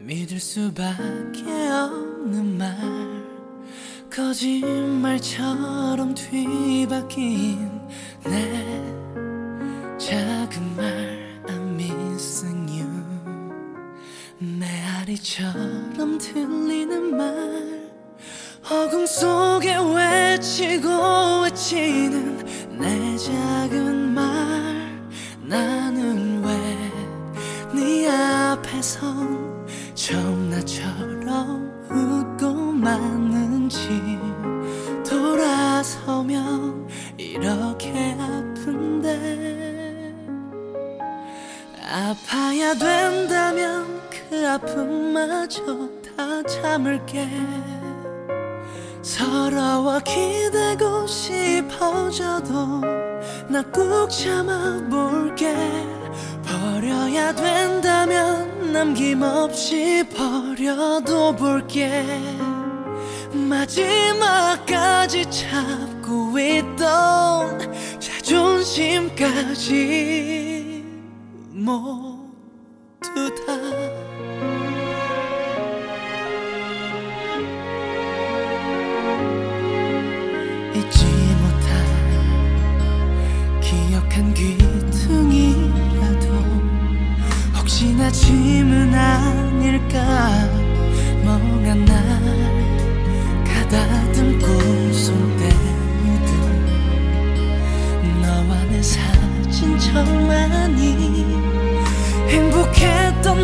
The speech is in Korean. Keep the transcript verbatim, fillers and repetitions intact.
믿을 수밖에 없는 말, 거짓말처럼 뒤바뀐 내 작은 말 I'm missing you. 메아리처럼 들리는 말, 어금 속에 외치고 외치는 내 작은 말. 나는 왜 네 앞에선 처음 나처럼 웃고만 있는지, 돌아서면 이렇게 아픈데. 아파야 된다면 그 아픔마저 다 참을게. 서러워 기대고 싶어져도 나 꾹 참아볼게. 버려야 된다면 남김없이 버려도 볼게. 마지막까지 잡고 있던 자존심까지 모두 다 잊지 못할 기억한 귀퉁이라도 혹시나 짐은 아닐까. 멍한 날 가다듬고 손때 묻은 너와 내 사진첩만이 행복했던